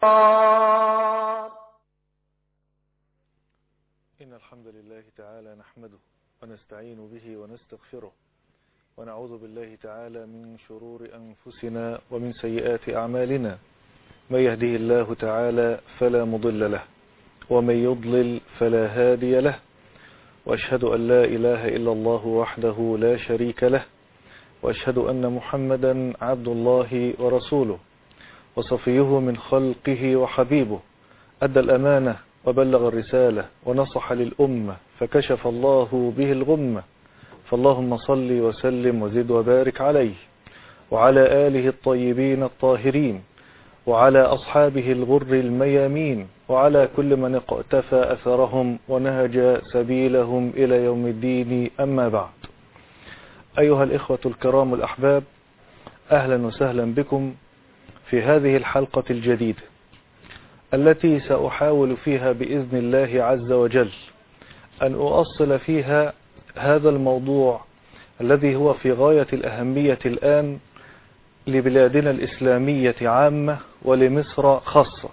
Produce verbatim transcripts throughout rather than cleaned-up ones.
إن الحمد لله تعالى نحمده ونستعين به ونستغفره ونعوذ بالله تعالى من شرور أنفسنا ومن سيئات أعمالنا. من يهده الله تعالى فلا مضل له ومن يضلل فلا هادي له، وأشهد أن لا إله إلا الله وحده لا شريك له، وأشهد أن محمدا عبد الله ورسوله وصفيه من خلقه وحبيبه، أدى الأمانة وبلغ الرسالة ونصح للأمة فكشف الله به الغمة، فاللهم صل وسلم وزد وبارك عليه وعلى آله الطيبين الطاهرين وعلى أصحابه الغر الميامين وعلى كل من اقتفى أثرهم ونهج سبيلهم إلى يوم الدين. أما بعد، أيها الإخوة الكرام الأحباب، أهلا وسهلا بكم في هذه الحلقة الجديدة التي سأحاول فيها بإذن الله عز وجل أن أؤصل فيها هذا الموضوع الذي هو في غاية الأهمية الآن لبلادنا الإسلامية عامة ولمصر خاصة.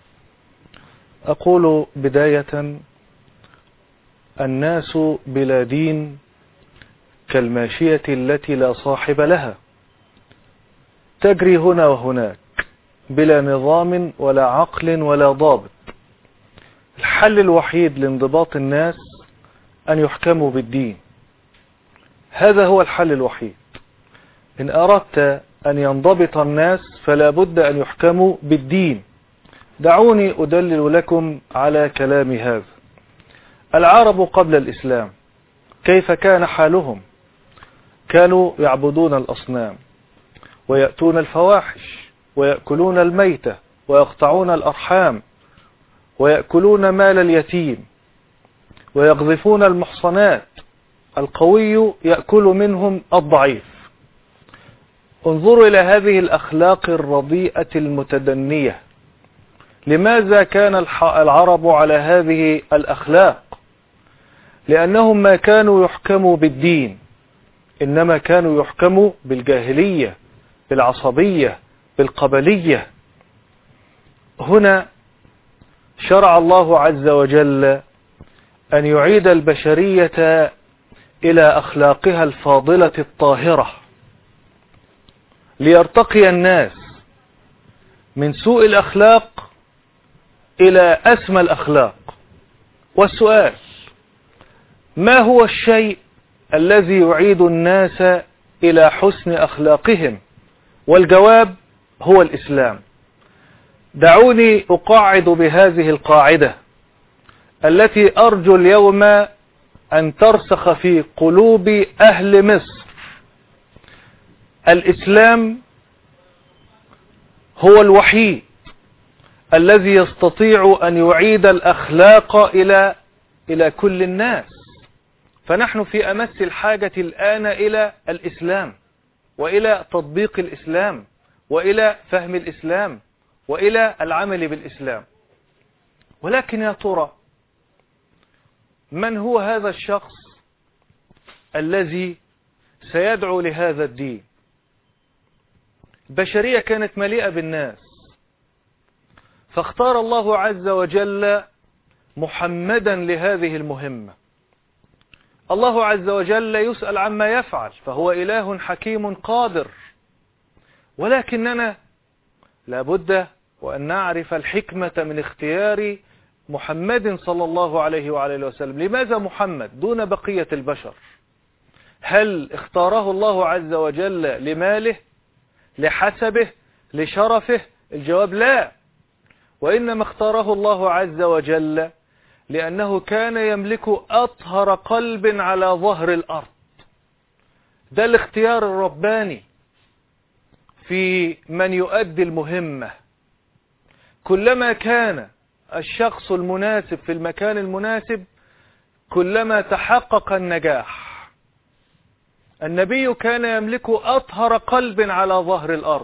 أقول بداية: الناس بلا دين كالماشية التي لا صاحب لها، تجري هنا وهناك بلا نظام ولا عقل ولا ضابط. الحل الوحيد لانضباط الناس أن يحكموا بالدين، هذا هو الحل الوحيد. إن أردت أن ينضبط الناس فلا بد أن يحكموا بالدين. دعوني أدلل لكم على كلام هذا. العرب قبل الإسلام كيف كان حالهم؟ كانوا يعبدون الأصنام ويأتون الفواحش ويأكلون الميتة ويقطعون الأرحام ويأكلون مال اليتيم ويقذفون المحصنات، القوي يأكل منهم الضعيف. انظروا إلى هذه الأخلاق الرديئة المتدنية. لماذا كان العرب على هذه الأخلاق؟ لأنهم ما كانوا يحكموا بالدين، إنما كانوا يحكموا بالجاهلية، بالعصبية، بالقبلية. هنا شرع الله عز وجل أن يعيد البشرية إلى أخلاقها الفاضلة الطاهرة، ليرتقي الناس من سوء الأخلاق إلى أسمى الأخلاق. والسؤال: ما هو الشيء الذي يعيد الناس إلى حسن أخلاقهم؟ والجواب هو الإسلام. دعوني أقاعد بهذه القاعدة التي أرجو اليوم أن ترسخ في قلوب أهل مصر. الإسلام هو الوحيد الذي يستطيع أن يعيد الأخلاق إلى إلى كل الناس. فنحن في أمس الحاجة الآن إلى الإسلام وإلى تطبيق الإسلام وإلى فهم الإسلام وإلى العمل بالإسلام. ولكن يا ترى من هو هذا الشخص الذي سيدعو لهذا الدين؟ البشرية كانت مليئة بالناس، فاختار الله عز وجل محمدا لهذه المهمة. الله عز وجل يسأل عما يفعل، فهو إله حكيم قادر، ولكننا لابد وأن نعرف الحكمة من اختيار محمد صلى الله عليه وعلى وسلم. لماذا محمد دون بقية البشر؟ هل اختاره الله عز وجل لماله، لحسبه، لشرفه؟ الجواب لا، وإنما اختاره الله عز وجل لأنه كان يملك أطهر قلب على ظهر الأرض. ده الاختيار الرباني في من يؤدي المهمة. كلما كان الشخص المناسب في المكان المناسب كلما تحقق النجاح. النبي كان يملك أطهر قلب على ظهر الأرض،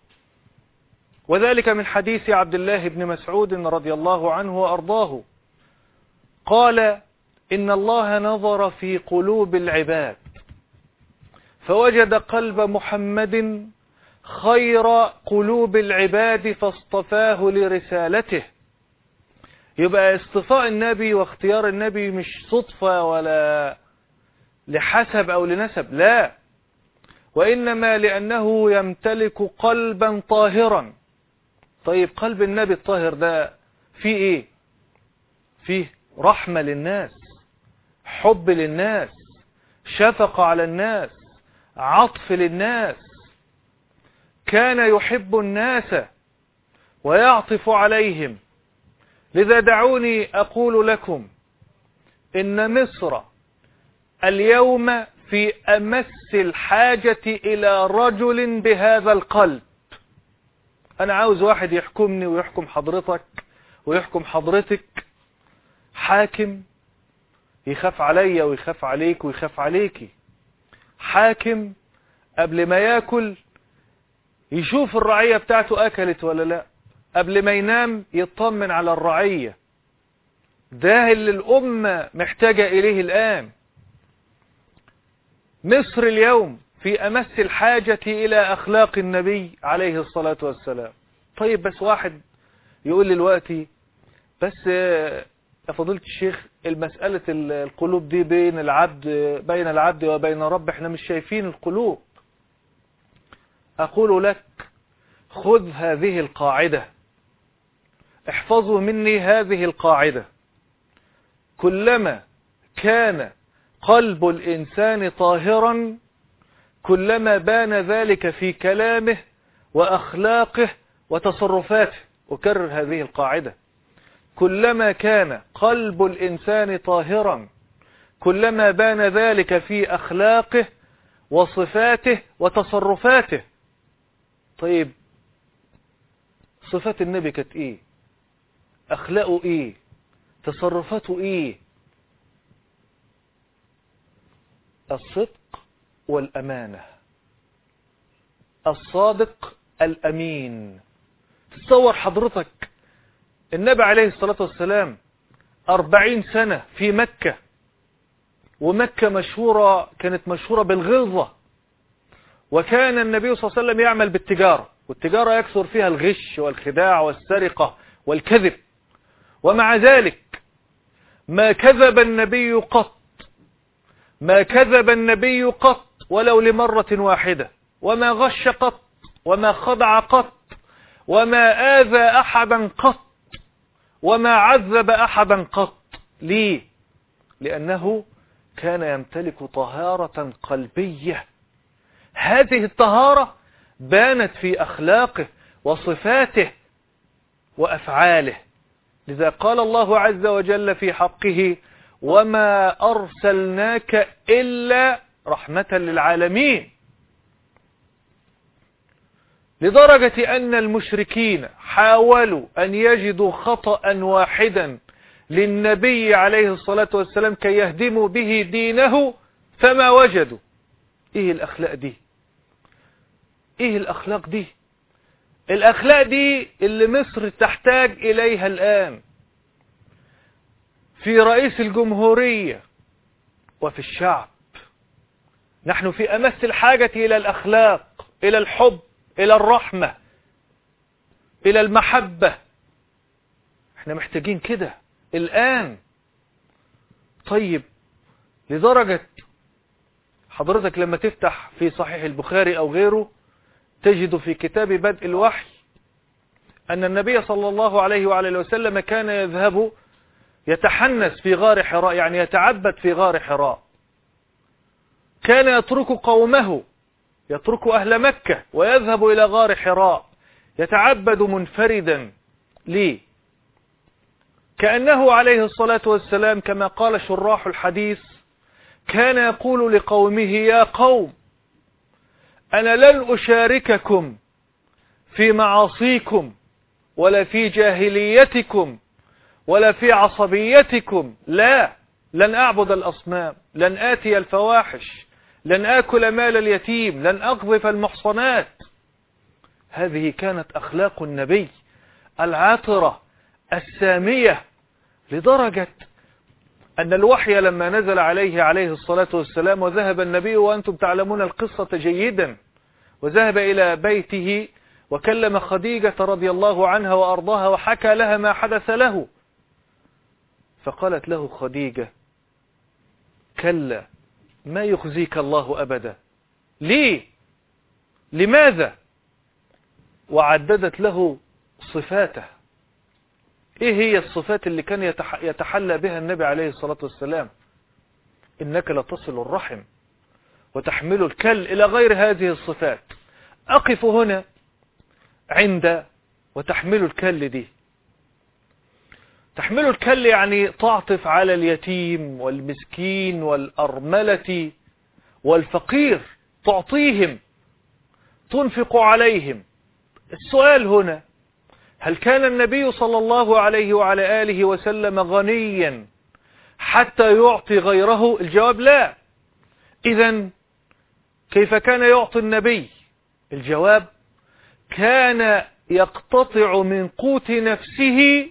وذلك من حديث عبد الله بن مسعود رضي الله عنه وأرضاه قال: إن الله نظر في قلوب العباد فوجد قلب محمد خير قلوب العباد فاصطفاه لرسالته. يبقى اصطفاء النبي واختيار النبي مش صدفة ولا لحسب أو لنسب، لا، وإنما لأنه يمتلك قلبا طاهرا. طيب قلب النبي الطاهر ده فيه إيه؟ فيه رحمة للناس، حب للناس، شفقة على الناس، عطف للناس، كان يحب الناس ويعطف عليهم. لذا دعوني أقول لكم إن مصر اليوم في أمس الحاجة إلى رجل بهذا القلب. أنا عاوز واحد يحكمني ويحكم حضرتك ويحكم حضرتك، حاكم يخاف علي ويخاف عليك ويخاف عليكي، حاكم قبل ما ياكل يشوف الرعية بتاعته أكلت ولا لا، قبل ما ينام يطمن على الرعية. ده اللي الأمة محتاجة إليه الآن. مصر اليوم في أمس الحاجة إلى أخلاق النبي عليه الصلاة والسلام. طيب بس واحد يقول لي دلوقتي بس يا فضيلة الشيخ المسألة القلوب دي بين العبد بين العبد وبين رب، احنا مش شايفين القلوب. أقول لك خذ هذه القاعدة، احفظوا مني هذه القاعدة: كلما كان قلب الإنسان طاهرا كلما بان ذلك في كلامه وأخلاقه وتصرفاته. أكرر هذه القاعدة: كلما كان قلب الإنسان طاهرا كلما بان ذلك في أخلاقه وصفاته وتصرفاته. طيب صفات النبي كانت إيه؟ أخلاقه إيه؟ تصرفاته إيه؟ الصدق والأمانة، الصادق الأمين. تصور حضرتك النبي عليه الصلاة والسلام أربعين سنة في مكة، ومكة مشهورة كانت مشهورة بالغلظة، وكان النبي صلى الله عليه وسلم يعمل بالتجارة، والتجارة يكثر فيها الغش والخداع والسرقة والكذب، ومع ذلك ما كذب النبي قط، ما كذب النبي قط ولو لمرة واحدة، وما غش قط، وما خدع قط، وما آذى أحدا قط، وما عذب أحدا قط. ليه؟ لأنه كان يمتلك طهارة قلبية. هذه الطهارة بانت في أخلاقه وصفاته وأفعاله. لذا قال الله عز وجل في حقه: وما أرسلناك إلا رحمة للعالمين. لدرجة أن المشركين حاولوا أن يجدوا خطأ واحدا للنبي عليه الصلاة والسلام كي يهدموا به دينه فما وجدوا. إيه الأخلاق دي؟ إيه الأخلاق دي؟ الأخلاق دي اللي مصر تحتاج إليها الآن في رئيس الجمهورية وفي الشعب. نحن في أمس الحاجة إلى الأخلاق، إلى الحب، إلى الرحمة، إلى المحبة. احنا محتاجين كده الآن. طيب لدرجة حضرتك لما تفتح في صحيح البخاري أو غيره تجد في كتاب بدء الوحي أن النبي صلى الله عليه وعلى وسلم كان يذهب يتحنس في غار حراء، يعني يتعبد في غار حراء. كان يترك قومه، يترك أهل مكة ويذهب إلى غار حراء يتعبد منفردا. ليه؟ كأنه عليه الصلاة والسلام كما قال شراح الحديث كان يقول لقومه: يا قوم أنا لن أشارككم في معاصيكم ولا في جاهليتكم ولا في عصبيتكم، لا، لن أعبد الأصنام، لن آتي الفواحش، لن آكل مال اليتيم، لن أقذف المحصنات. هذه كانت أخلاق النبي العاطرة السامية، لدرجة أن الوحي لما نزل عليه عليه الصلاة والسلام وذهب النبي وأنتم تعلمون القصة جيدا، وذهب إلى بيته وكلم خديجة رضي الله عنها وأرضاها وحكى لها ما حدث له، فقالت له خديجة: كلا، ما يخزيك الله أبدا. ليه؟ لماذا؟ وعددت له صفاته. ايه هي الصفات اللي كان يتحلى بها النبي عليه الصلاة والسلام؟ إنك لتصل الرحم وتحمل الكل إلى غير هذه الصفات. أقف هنا عند وتحمل الكل دي. تحمل الكل يعني تعطف على اليتيم والمسكين والأرملة والفقير، تعطيهم، تنفق عليهم. السؤال هنا: هل كان النبي صلى الله عليه وعلى آله وسلم غنيا حتى يعطي غيره؟ الجواب لا. إذن كيف كان يعطي النبي؟ الجواب: كان يقتطع من قوت نفسه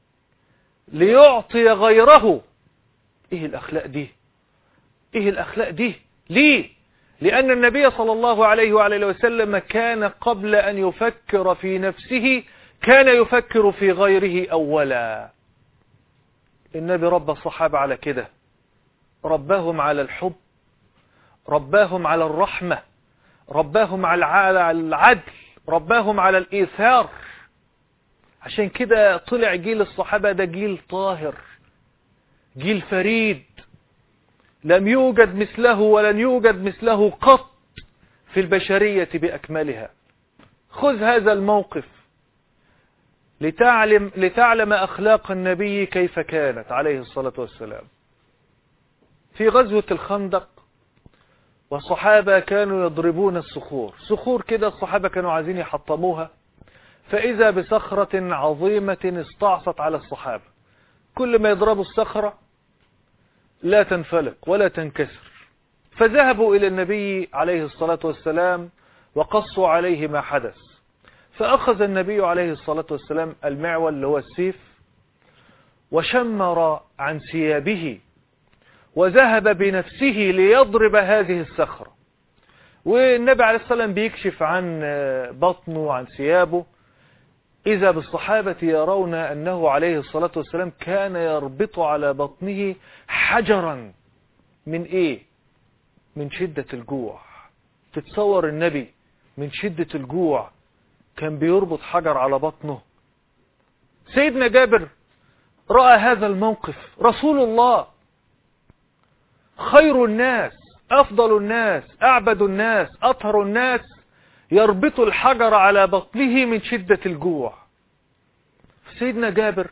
ليعطي غيره. ايه الأخلاق دي؟ ايه الأخلاق دي؟ ليه؟ لأن النبي صلى الله عليه وعلى وسلم كان قبل أن يفكر في نفسه كان يفكر في غيره أولا. النبي ربى الصحابة على كده، رباهم على الحب، رباهم على الرحمة، رباهم على العدل، رباهم على الإيثار. عشان كده طلع جيل الصحابة ده جيل طاهر، جيل فريد، لم يوجد مثله ولن يوجد مثله قط في البشرية بأكملها. خذ هذا الموقف لتعلم, لتعلم أخلاق النبي كيف كانت عليه الصلاة والسلام. في غزوة الخندق والصحابة كانوا يضربون الصخور، صخور كده الصحابة كانوا عايزين يحطموها، فإذا بصخرة عظيمة استعصت على الصحابة، كل ما يضربوا الصخرة لا تنفلق ولا تنكسر، فذهبوا إلى النبي عليه الصلاة والسلام وقصوا عليه ما حدث. فأخذ النبي عليه الصلاة والسلام المعول اللي هو السيف وشمر عن ثيابه وذهب بنفسه ليضرب هذه الصخرة، والنبي عليه الصلاة والسلام بيكشف عن بطنه وعن ثيابه، إذا بالصحابة يرون أنه عليه الصلاة والسلام كان يربط على بطنه حجرا. من إيه؟ من شدة الجوع. تتصور النبي من شدة الجوع كان بيربط حجر على بطنه؟ سيدنا جابر رأى هذا الموقف، رسول الله خير الناس، أفضل الناس، أعبد الناس، أطهر الناس، يربط الحجر على بطنه من شدة الجوع. سيدنا جابر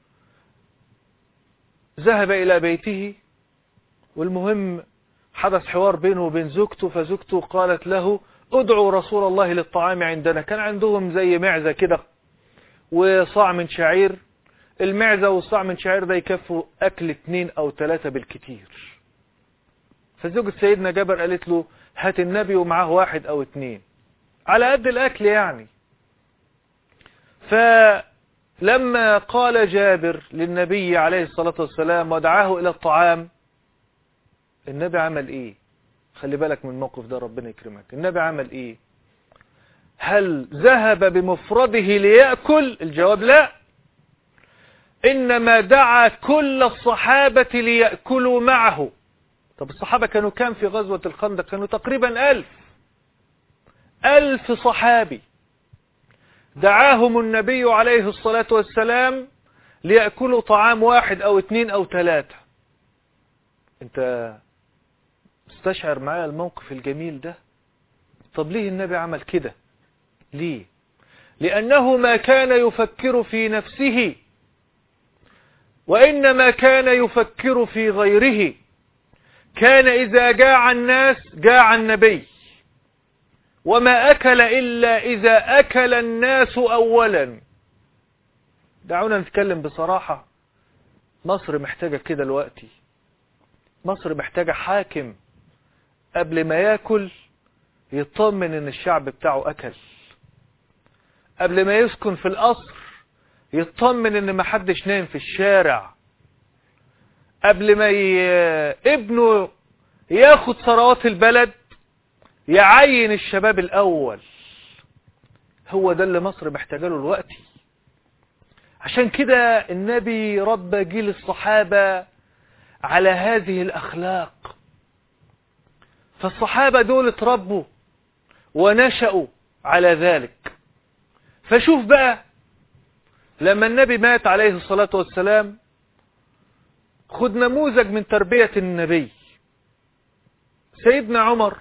ذهب إلى بيته، والمهم حدث حوار بينه وبين زوجته، فزوجته قالت له: ادعوا رسول الله للطعام عندنا. كان عندهم زي معزة كده وصاع من شعير، المعزة والصاع من شعير ده يكفوا أكل اتنين أو ثلاثة بالكتير. فزوجة سيدنا جابر قالت له: هات النبي ومعاه واحد أو اتنين على قد الأكل يعني. فلما قال جابر للنبي عليه الصلاة والسلام ودعاه إلى الطعام، النبي عمل إيه؟ خلي بالك من الموقف ده، ربنا يكرمك. النبي عمل إيه؟ هل ذهب بمفرده ليأكل؟ الجواب لا، إنما دعا كل الصحابة ليأكلوا معه. طب الصحابة كانوا كام في غزوة الخندق؟ كانوا تقريبا ألف ألف صحابي، دعاهم النبي عليه الصلاة والسلام ليأكلوا طعام واحد أو اثنين أو ثلاثة. انت استشعر معايا الموقف الجميل ده؟ طب ليه النبي عمل كده؟ ليه؟ لأنه ما كان يفكر في نفسه، وإنما كان يفكر في غيره. كان إذا جاع الناس جاع النبي، وما أكل إلا إذا أكل الناس أولا. دعونا نتكلم بصراحة، مصر محتاجة كده دلوقتي. مصر محتاجة حاكم قبل ما يأكل يطمن إن الشعب بتاعه أكل، قبل ما يسكن في القصر يطمن إن محدش نايم في الشارع، قبل ما ي... ابنه ياخد ثروات البلد يعين الشباب الأول. هو ده اللي مصر محتاجه له دلوقتي. عشان كده النبي ربى جيل الصحابة على هذه الأخلاق. فالصحابة دول اتربوا ونشأوا على ذلك. فشوف بقى لما النبي مات عليه الصلاة والسلام، خد نموذج من تربية النبي. سيدنا عمر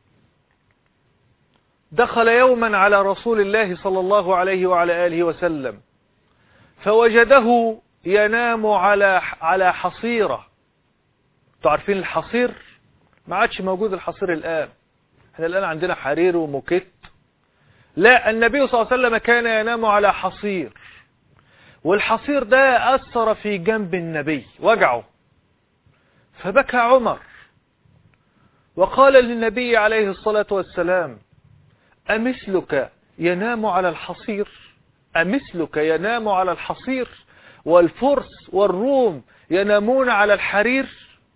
دخل يوما على رسول الله صلى الله عليه وعلى آله وسلم، فوجده ينام على على حصيرة. تعرفين الحصير؟ ما عادش موجود الحصير الآن. احنا الآن عندنا حرير وموكيت. لا، النبي صلى الله عليه وسلم كان ينام على حصير، والحصير ده أثر في جنب النبي وجعه، فبكى عمر وقال للنبي عليه الصلاة والسلام: أمثلك ينام على الحصير؟ أمثلك ينام على الحصير والفرس والروم ينامون على الحرير؟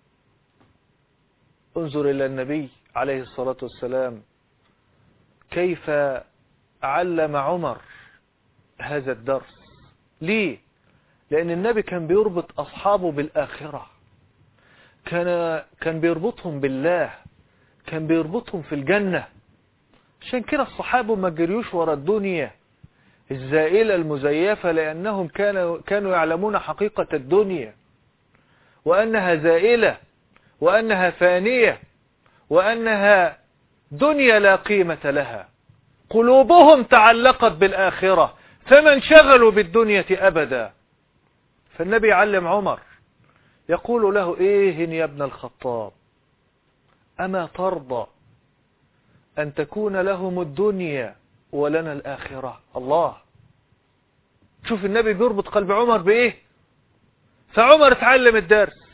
انظر إلى النبي عليه الصلاة والسلام كيف علم عمر هذا الدرس. ليه؟ لأن النبي كان بيربط أصحابه بالآخرة، كان كان بيربطهم بالله، كان بيربطهم في الجنة. عشان كده الصحابة ما جريوش ورا الدنيا الزائلة المزيفة، لأنهم كانوا كانوا يعلمون حقيقة الدنيا، وأنها زائلة، وأنها فانية، وأنها دنيا لا قيمة لها. قلوبهم تعلقت بالآخرة، فما انشغلوا بالدنيا أبدا. فالنبي علم عمر يقول له: إيه يا ابن الخطاب، أما ترضى أن تكون لهم الدنيا ولنا الآخرة؟ الله، شوف النبي بيربط قلب عمر بإيه. فعمر اتعلم الدرس،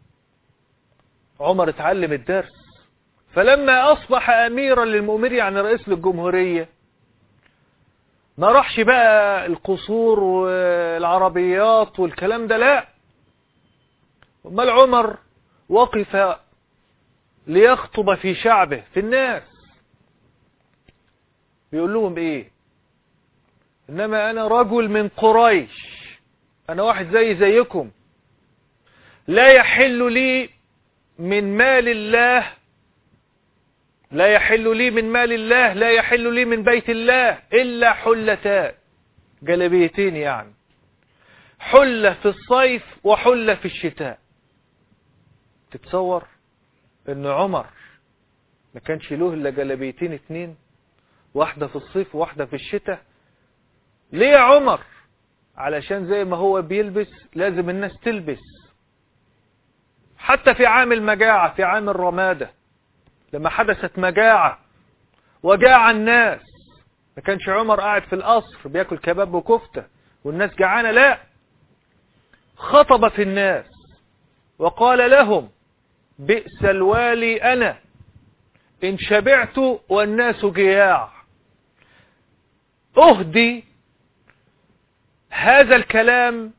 عمر اتعلم الدرس. فلما أصبح أميرا للمؤمنين، يعني رئيس للجمهورية، ما راحش بقى القصور والعربيات والكلام ده، لا. امال عمر وقف ليخطب في شعبه، في الناس، بيقول لهم ايه؟ انما انا رجل من قريش، انا واحد زي زيكم، لا يحل لي من مال الله، لا يحل لي من مال الله، لا يحل لي من بيت الله إلا حلتان، جلبيتين، يعني حلة في الصيف وحلة في الشتاء. تتصور ان عمر ما كانش له الا جلبيتين اتنين، واحدة في الصيف وواحدة في الشتاء؟ ليه يا عمر؟ علشان زي ما هو بيلبس لازم الناس تلبس. حتى في عام المجاعة، في عام الرمادة، لما حدثت مجاعة وجاع الناس، ما كانش عمر قاعد في القصر بياكل كباب وكفتة والناس جعانة، لا، خطب في الناس وقال لهم: بئس الوالي أنا إن شبعت والناس جياع. أهدي هذا الكلام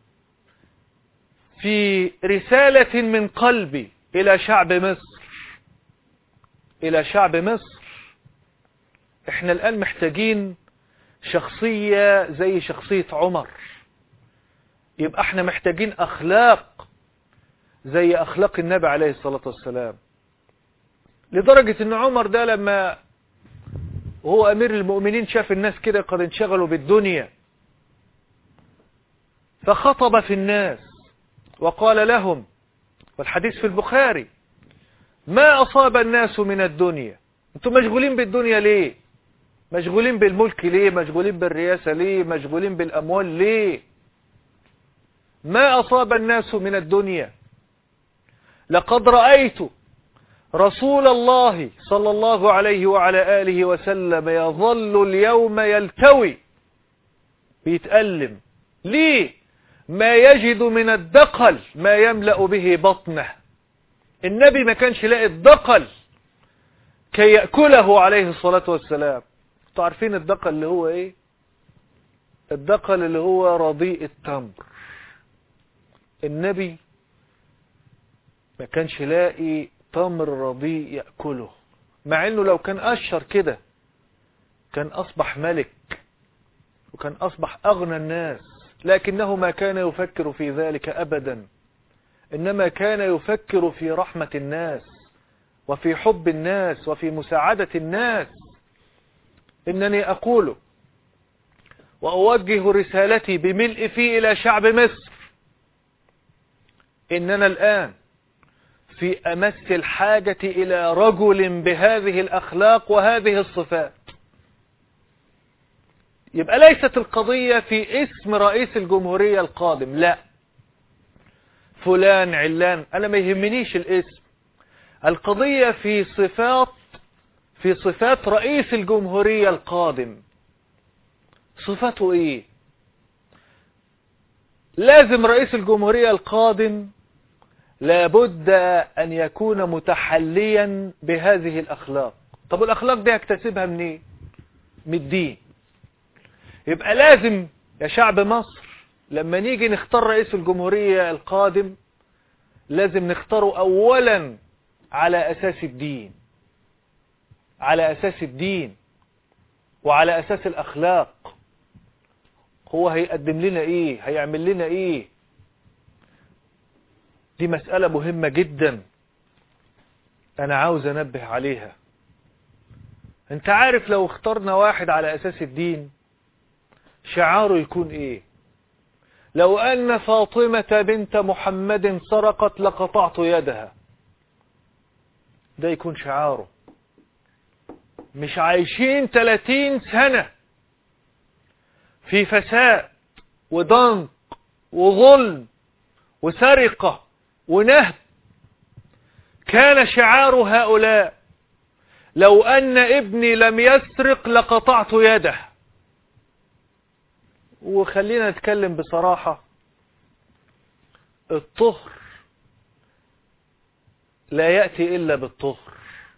في رسالة من قلبي إلى شعب مصر، إلى شعب مصر. إحنا الآن محتاجين شخصية زي شخصية عمر، يبقى إحنا محتاجين أخلاق زي أخلاق النبي عليه الصلاة والسلام. لدرجة إن عمر ده لما هو أمير المؤمنين شاف الناس كده قد انشغلوا بالدنيا، فخطب في الناس وقال لهم، والحديث في البخاري: ما أصاب الناس من الدنيا، أنتم مشغولين بالدنيا ليه؟ مشغولين بالملك ليه؟ مشغولين بالرئاسة ليه؟ مشغولين بالأموال ليه؟ ما أصاب الناس من الدنيا، لقد رأيت رسول الله صلى الله عليه وعلى آله وسلم يظل اليوم يلتوي، بيتألم ليه؟ ما يجد من الدقل ما يملأ به بطنه. النبي ما كانش لاقي الدقل كي يأكله عليه الصلاة والسلام. تعرفين الدقل اللي هو ايه؟ الدقل اللي هو رضيء التمر. النبي ما كانش لاقي تمر رضيء يأكله، مع انه لو كان اشر كده كان اصبح ملك وكان اصبح اغنى الناس، لكنه ما كان يفكر في ذلك ابدا، انما كان يفكر في رحمة الناس وفي حب الناس وفي مساعدة الناس. انني اقول واوجه رسالتي بملء في الى شعب مصر، اننا الان في امس الحاجة الى رجل بهذه الاخلاق وهذه الصفات. يبقى ليست القضية في اسم رئيس الجمهورية القادم، لا، فلان علان، انا ما يهمنيش الاسم. القضية في صفات في صفات رئيس الجمهورية القادم. صفاته ايه؟ لازم رئيس الجمهورية القادم لابد ان يكون متحليا بهذه الاخلاق. طب الاخلاق دي هكتسبها منين؟ من الدين. يبقى لازم يا شعب مصر لما نيجي نختار رئيس الجمهورية القادم لازم نختاره اولا على اساس الدين، على اساس الدين وعلى اساس الاخلاق. هو هيقدم لنا ايه؟ هيعمل لنا ايه؟ دي مسألة مهمة جدا انا عاوز انبه عليها. انت عارف لو اخترنا واحد على اساس الدين شعاره يكون ايه؟ لو ان فاطمة بنت محمد سرقت لقطعت يدها، ده يكون شعاره. مش عايشين ثلاثين سنة في فساد وضنك وظلم وسرقة ونهب. كان شعار هؤلاء لو أن ابني لم يسرق لقطعت يده. وخلينا نتكلم بصراحة، الطهر لا يأتي إلا بالطهر.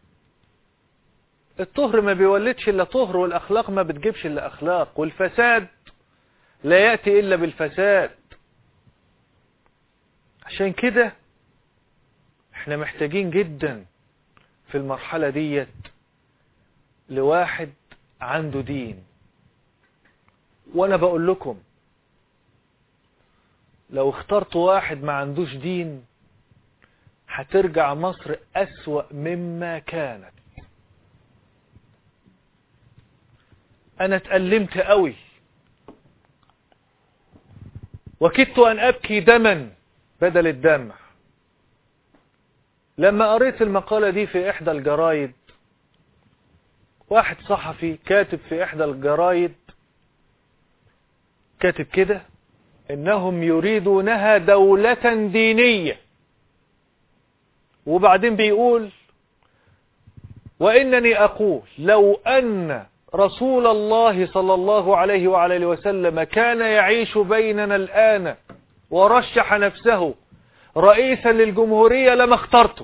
الطهر ما بيولدش إلا طهر، والأخلاق ما بتجيبش إلا أخلاق، والفساد لا يأتي إلا بالفساد. عشان كده احنا محتاجين جدا في المرحلة ديت لواحد عنده دين. وانا بقول لكم لو اخترت واحد ما عندوش دين هترجع مصر أسوأ مما كانت. انا اتألمت قوي وكدت ان ابكي دما بدل الدمع لما قريت المقالة دي في احدى الجرايد. واحد صحفي كاتب في احدى الجرايد كاتب كده انهم يريدونها دولة دينية، وبعدين بيقول وانني اقول لو ان رسول الله صلى الله عليه وعلى اله وسلم كان يعيش بيننا الآن ورشح نفسه رئيسا للجمهورية لما اخترته.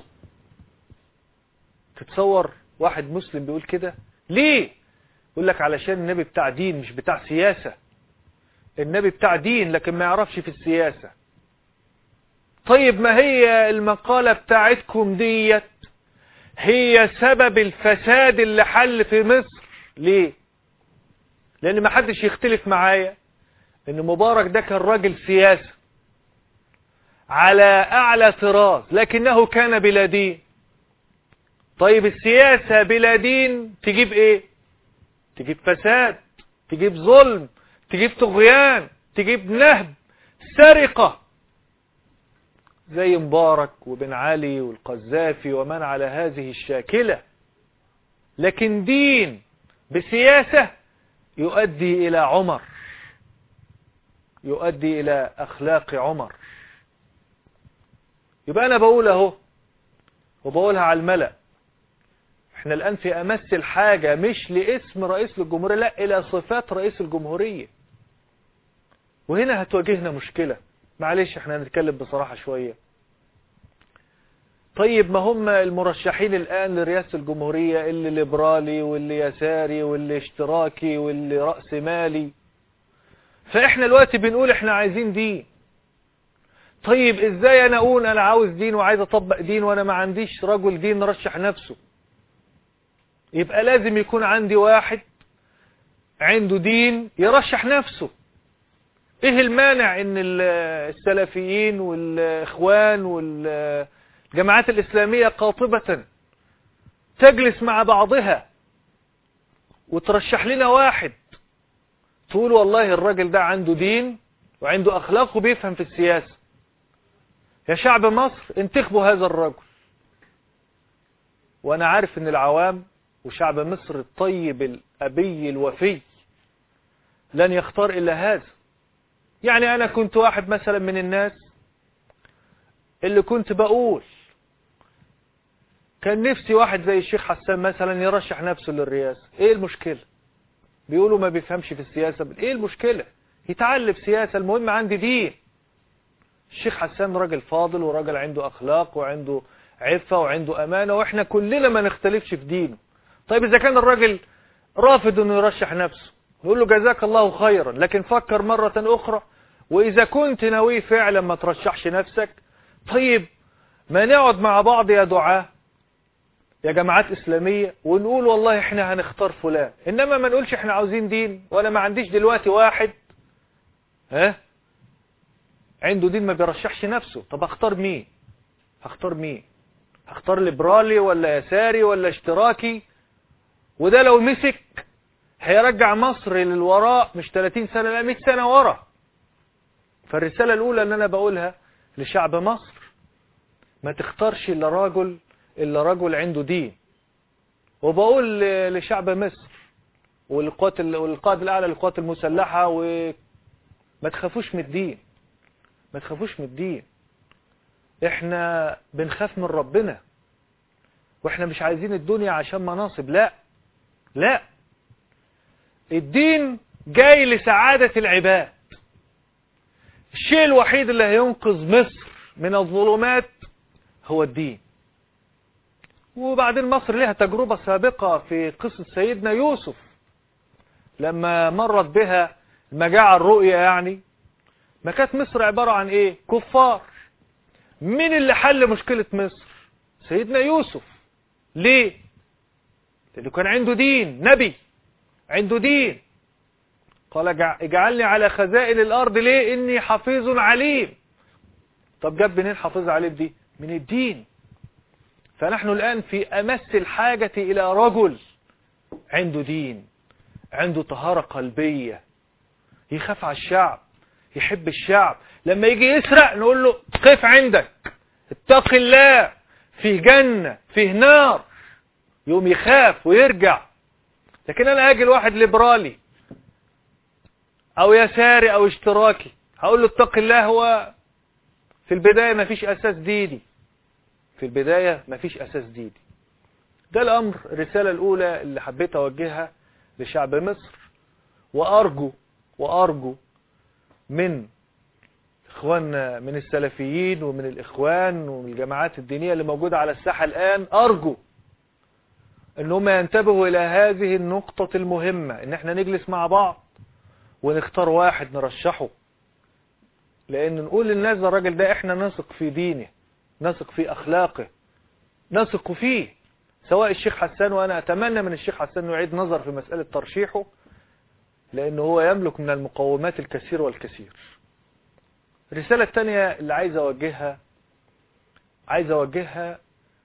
تتصور واحد مسلم بيقول كده؟ ليه؟ يقول لك علشان النبي بتاع دين مش بتاع سياسة. النبي بتاع دين لكن ما يعرفش في السياسة. طيب ما هي المقالة بتاعتكم ديت هي سبب الفساد اللي حل في مصر. ليه؟ لان ما حدش يختلف معايا ان مبارك ده كان راجل سياسة على اعلى طراز لكنه كان بلا دين. طيب السياسة بلا دين تجيب ايه؟ تجيب فساد، تجيب ظلم، تجيب طغيان، تجيب نهب، سرقة، زي مبارك وبن علي والقذافي ومن على هذه الشاكلة. لكن دين بسياسة يؤدي إلى عمر، يؤدي إلى أخلاق عمر. يبقى أنا بقول أهو وبقولها على الملأ، احنا الآن في أمس الحاجة مش لاسم رئيس الجمهورية، لا، إلى صفات رئيس الجمهورية. وهنا هتواجهنا مشكلة. معلش احنا هنتكلم بصراحة شوية. طيب ما هم المرشحين الآن لرئاسة الجمهورية اللي ليبرالي واللي يساري واللي اشتراكي واللي رأس مالي، فاحنا دلوقتي بنقول احنا عايزين دين. طيب ازاي انا اقول انا عاوز دين وعايز اطبق دين وانا ما عنديش رجل دين رشح نفسه؟ يبقى لازم يكون عندي واحد عنده دين يرشح نفسه. ايه المانع ان السلفيين والاخوان والجماعات الاسلامية قاطبة تجلس مع بعضها وترشح لنا واحد تقول والله الراجل ده عنده دين وعنده اخلاق وبيفهم في السياسة. يا شعب مصر انتخبوا هذا الرجل. وانا عارف ان العوام وشعب مصر الطيب الابي الوفي لن يختار الا هذا. يعني انا كنت واحد مثلا من الناس اللي كنت بقول كان نفسي واحد زي الشيخ حسان مثلا يرشح نفسه للرئاسة. ايه المشكلة؟ بيقولوا ما بيفهمش في السياسة. ايه المشكلة؟ يتعلم سياسة، المهم عندي دين. الشيخ حسان راجل فاضل وراجل عنده اخلاق وعنده عفة وعنده امانة، واحنا كلنا ما نختلفش في دينه. طيب اذا كان الراجل رافض انه يرشح نفسه نقول له جزاك الله خيرا، لكن فكر مرة اخرى، واذا كنت ناوي فعلا ما ترشحش نفسك، طيب ما نقعد مع بعض يا دعاة يا جماعات اسلامية ونقول والله احنا هنختار فلان، انما ما نقولش احنا عاوزين دين وانا ما عنديش دلوقتي واحد ها عنده دين ما بيرشحش نفسه. طب اختار مين؟ هختار مين؟ هختار ليبرالي ولا يساري ولا اشتراكي؟ وده لو مسك هيرجع مصر للوراء مش ثلاثين سنة لا مئة سنة ورا. فالرسالة الأولى اللي أنا بقولها لشعب مصر ما تختارش إلا راجل إلا رجل عنده دين. وبقول لشعب مصر والقوات والقائد الأعلى للقوات المسلحة وما تخافوش من الدين، ما تخافوش من الدين. احنا بنخاف من ربنا، واحنا مش عايزين الدنيا عشان مناصب. لا لا، الدين جاي لسعادة العباد. الشيء الوحيد اللي هينقذ مصر من الظلمات هو الدين. وبعدين مصر لها تجربة سابقة في قصة سيدنا يوسف لما مرت بها المجاعة الرؤية. يعني ما كانت مصر عبارة عن ايه؟ كفار. مين اللي حل مشكلة مصر؟ سيدنا يوسف. ليه؟ لأنه كان عنده دين، نبي عنده دين. قال اجعلني على خزائن الأرض ليه؟ إني حفيظ عليم. طب جاب منين حفيظ عليم دي؟ من الدين. فنحن الآن في أمس الحاجة إلى رجل عنده دين، عنده طهارة قلبية، يخاف على الشعب، يحب الشعب. لما يجي يسرق نقول له قف عندك، اتق الله، فيه جنة فيه نار، يوم يخاف ويرجع. لكن انا اجي لواحد ليبرالي او يساري او اشتراكي هقول له اتق الله، هو في البداية ما فيش اساس ديني، في البداية ما فيش اساس ديني. ده الامر، الرسالة الاولى اللي حبيت اوجهها لشعب مصر. وارجو وارجو من اخواننا من السلفيين ومن الاخوان ومن الجماعات الدينية اللي موجودة على الساحة الان، ارجو انهم ينتبهوا الى هذه النقطة المهمة، ان احنا نجلس مع بعض ونختار واحد نرشحه. لان نقول للناس ده الراجل ده احنا نثق في دينه، نثق في اخلاقه، نثق فيه. سواء الشيخ حسان، وانا اتمنى من الشيخ حسان انه يعيد نظر في مسألة ترشيحه، لانه هو يملك من المقومات الكثير والكثير. الرسالة الثانية اللي عايز اوجهها عايز اوجهها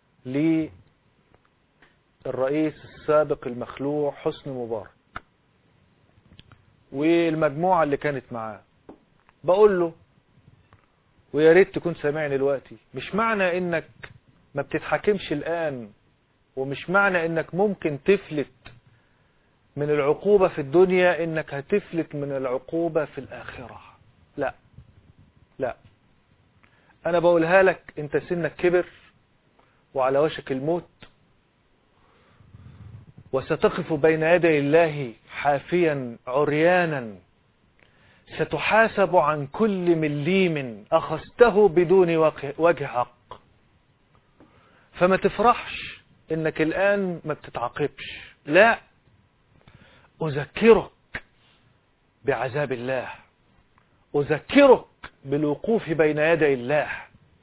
للرئيس السابق المخلوع حسني مبارك والمجموعة اللي كانت معاه. بقول له، ويا ريت تكون سامعني دلوقتي، مش معنى انك ما بتتحاكمش الان، ومش معنى انك ممكن تفلت من العقوبة في الدنيا انك هتفلت من العقوبة في الاخرة. لا لا، انا بقولها لك، انت سنك كبر وعلى وشك الموت، وستقف بين يدي الله حافيا عريانا، ستحاسب عن كل مليم أخذته بدون وجه حق. فما تفرحش انك الآن ما بتتعاقبش، لا، أذكرك بعذاب الله، أذكرك بالوقوف بين يدي الله،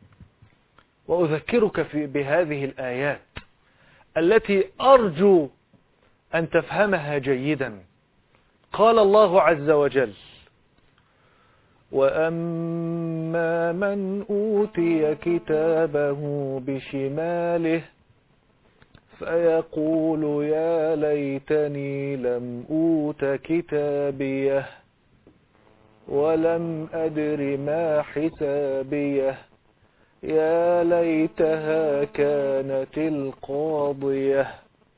وأذكرك في بهذه الآيات التي أرجو أن تفهمها جيدا. قال الله عز وجل: وأما من أوتي كتابه بشماله فيقول يا ليتني لم أوت كتابيه ولم أدر ما حسابيه يا ليتها كانت القاضية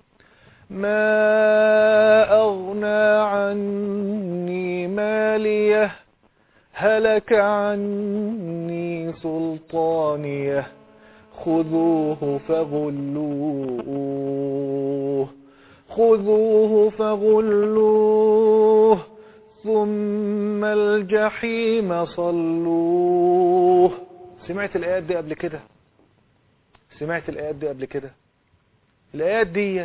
ما أغنى عني ماليه هلك عني سلطانيه خذوه فغلوه خذوه فغلوه ثم الجحيم صلوه. سمعت الآيات دي قبل كده؟ سمعت الآيات دي قبل كده؟ الآيات دي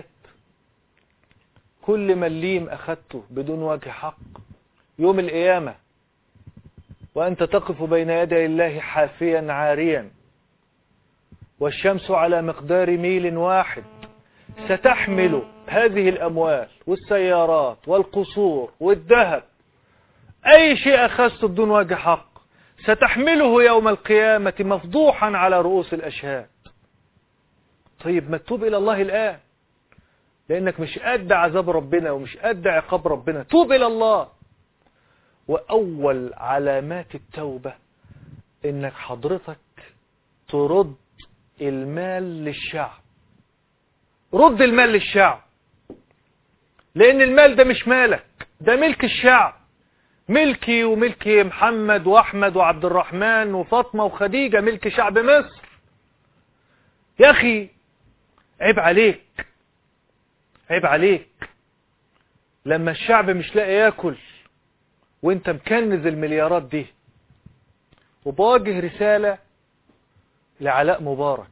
كل مليم أخذته بدون وجه حق يوم القيامة وأنت تقف بين يدي الله حافيا عاريا والشمس على مقدار ميل واحد، ستحمل هذه الأموال والسيارات والقصور والذهب، أي شيء أخذته بدون وجه حق ستحمله يوم القيامة مفضوحا على رؤوس الأشهاد. طيب ما تتوب إلى الله الآن، لأنك مش قد عذاب ربنا ومش قد عقاب ربنا. توب إلى الله. وأول علامات التوبة إنك حضرتك ترد المال للشعب. رد المال للشعب، لأن المال ده مش مالك، ده ملك الشعب، ملكي وملك محمد وأحمد وعبد الرحمن وفاطمة وخديجة، ملك شعب مصر. يا أخي عيب عليك، عيب عليك لما الشعب مش لاقي ياكل وانت مكنز المليارات دي. وبوجه رسالة لعلاء مبارك.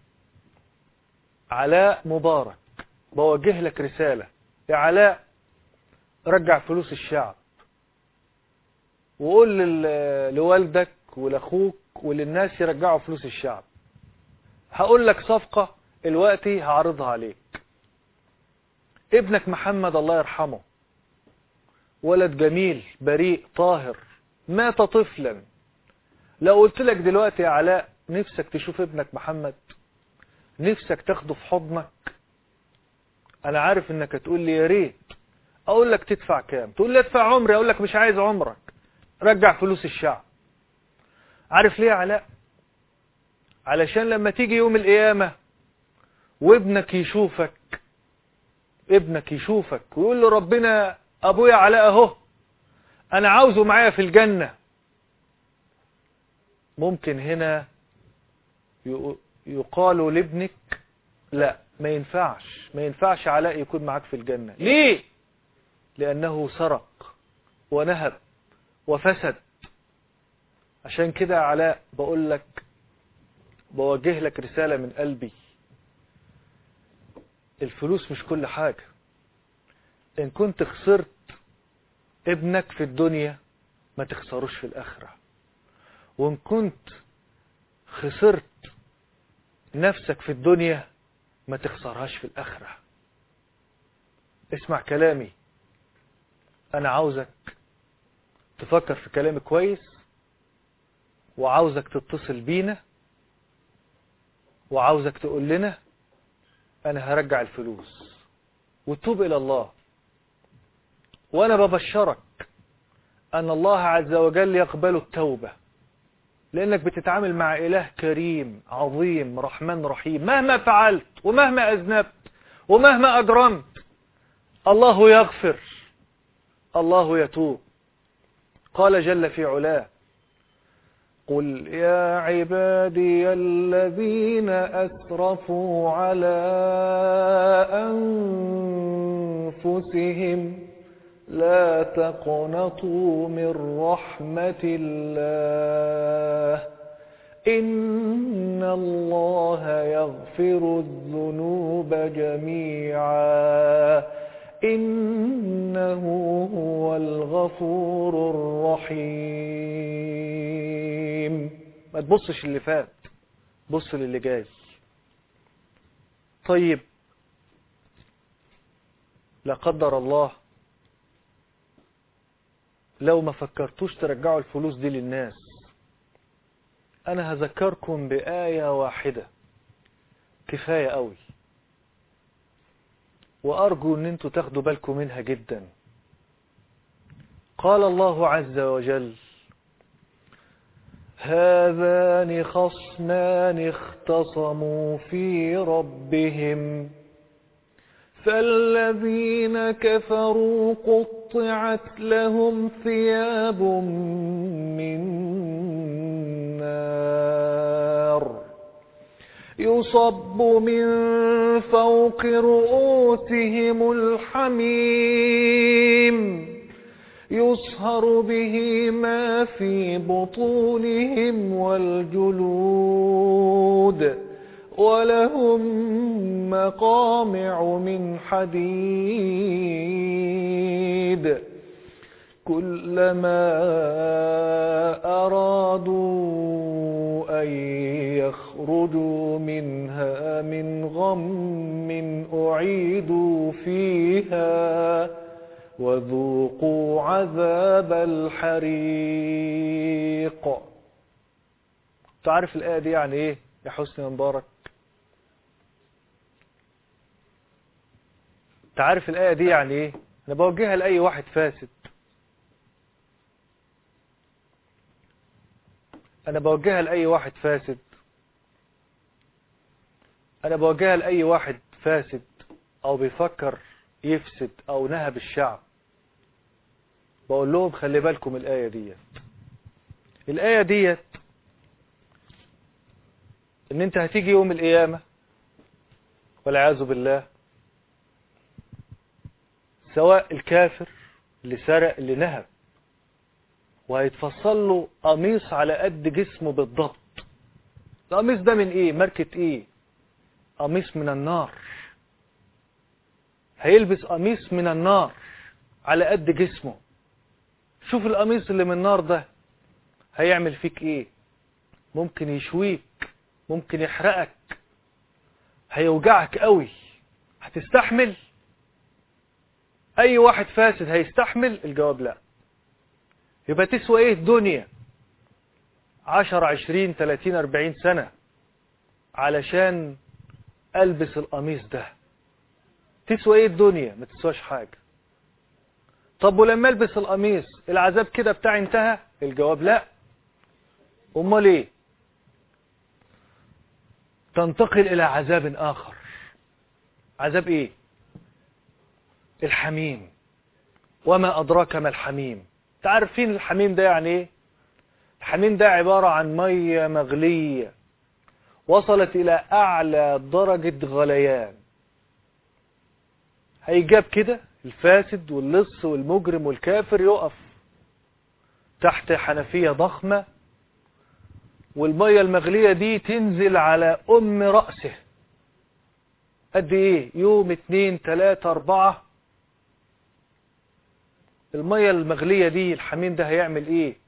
علاء مبارك بوجه لك رسالة: يا علاء رجع فلوس الشعب، وقول لوالدك ولأخوك وللناس يرجعوا فلوس الشعب. هقول لك صفقة الوقتي هعرضها عليك. ابنك محمد الله يرحمه ولد جميل بريء طاهر مات طفلا. لو قلت لك دلوقتي يا علاء نفسك تشوف ابنك محمد، نفسك تاخده في حضنك، انا عارف انك هتقول لي يا ريت. اقول لك تدفع كام؟ تقول لي ادفع عمري. اقول لك مش عايز عمرك، رجع فلوس الشعب. عارف ليه يا علاء؟ علشان لما تيجي يوم القيامة وابنك يشوفك، ابنك يشوفك ويقول له ربنا ابويا علاء اهو انا عاوزه معايا في الجنة، ممكن هنا يقال لابنك لا ما ينفعش، ما ينفعش علاء يكون معاك في الجنة. ليه؟ لأنه سرق ونهب وفسد. عشان كده يا علاء بقول لك، بوجه لك رسالة من قلبي: الفلوس مش كل حاجة. إن كنت خسرت ابنك في الدنيا ما تخسروش في الآخرة، وإن كنت خسرت نفسك في الدنيا ما تخسرهاش في الآخرة. اسمع كلامي، أنا عاوزك تفكر في كلامي كويس، وعاوزك تتصل بينا، وعاوزك تقول لنا أنا هرجع الفلوس وتوب إلى الله. وأنا ببشرك أن الله عز وجل يقبل التوبة، لأنك بتتعامل مع إله كريم عظيم رحمن رحيم. مهما فعلت ومهما أذنبت ومهما أجرمت الله يغفر، الله يتوب. قال جل في علاه: قل يا عبادي الذين أسرفوا على أنفسهم لا تقنطوا من رحمة الله إن الله يغفر الذنوب جميعا إنه هو الغفور الرحيم. ما تبصش اللي فات، بص للي جاي. طيب لا قدر الله لو ما فكرتوش ترجعوا الفلوس دي للناس، أنا هذكركم بآية واحدة كفاية قوي، وأرجو أن انتوا تاخدوا بالكم منها جدا. قال الله عز وجل: هذان خصمان اختصموا في ربهم فالذين كفروا قطعت لهم ثياب من نار يصب من فوق رؤوسهم الحميم يصهر به ما في بطونهم والجلود ولهم مقامع من حديد كلما أرادوا أن يخرجوا منها من غم أعيدوا فيها وذوقوا عذاب الحريق. تعرف الآية دي يعني ايه يا حسني مبارك؟ تعرف الآية دي يعني ايه؟ انا بوجهها لأي واحد فاسد، انا بوجهها لأي واحد فاسد انا بوجهها لأي واحد فاسد او بيفكر يفسد او نهب الشعب. بقول لهم خلي بالكم الآية ديت الآية ديت ان انت هتيجي يوم القيامة والعياذ بالله، سواء الكافر اللي سرق اللي نهب، وهيتفصل له قميص على قد جسمه بالضبط. القميص ده من ايه؟ ماركة ايه؟ قميص من النار. هيلبس قميص من النار على قد جسمه. شوف القميص اللي من النار ده هيعمل فيك ايه؟ ممكن يشويك، ممكن يحرقك، هيوجعك قوي. هتستحمل؟ اي واحد فاسد هيستحمل؟ الجواب لا. يبقى تسوى ايه الدنيا عشر عشرين تلاتين اربعين سنة علشان البس القميص ده؟ تسوى ايه الدنيا؟ ما تسواش حاجة. طب ولما البس القميص العذاب كده بتاعي انتهى؟ الجواب لا. امال ايه؟ تنتقل الى عذاب اخر. عذاب ايه؟ الحميم. وما ادراك ما الحميم. تعرفين الحميم ده يعني ايه؟ الحميم ده عبارة عن مية مغلية وصلت الى اعلى درجة غليان. هيجاب كده الفاسد واللص والمجرم والكافر يقف تحت حنفية ضخمة، والمية المغلية دي تنزل على ام رأسه. قد ايه؟ يوم اتنين تلاتة اربعة. المية المغلية دي الحميم ده هيعمل ايه؟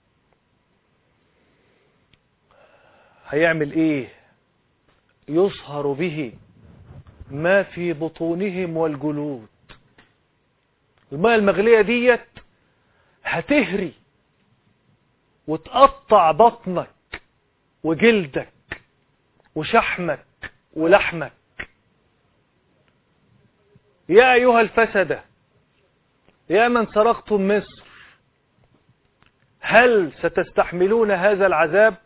هيعمل ايه؟ يصهر به ما في بطونهم والجلود. المية المغلية ديت هتهري وتقطع بطنك وجلدك وشحمك ولحمك. يا أيها الفسدة، يا من سرقتم مصر، هل ستستحملون هذا العذاب؟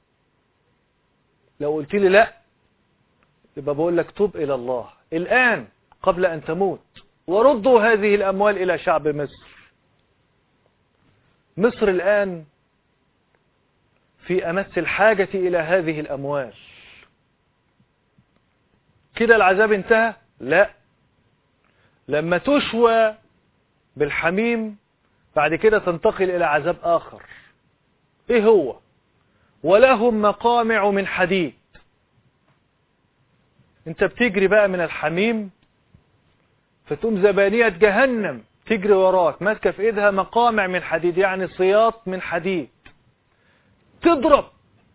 لو قلت لي لا، يبقى بقول لك توب إلى الله الآن قبل أن تموت، وردوا هذه الأموال إلى شعب مصر. مصر الآن في أمس الحاجة إلى هذه الأموال. كده العذاب انتهى؟ لا. لما تشوى بالحميم بعد كده تنتقل إلى عذاب آخر. إيه هو؟ ولهم مقامع من حديد. انت بتجري بقى من الحميم، فتقوم زبانية جهنم تجري وراك ماسكة في ايدها مقامع من حديد، يعني سياط من حديد. تضرب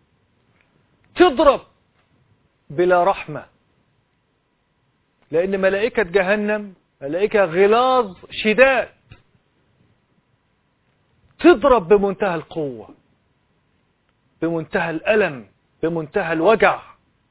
تضرب بلا رحمة، لأن ملائكة جهنم ملائكة غلاظ شداد تضرب بمنتهى القوة، بمنتهى الألم، بمنتهى الوجع،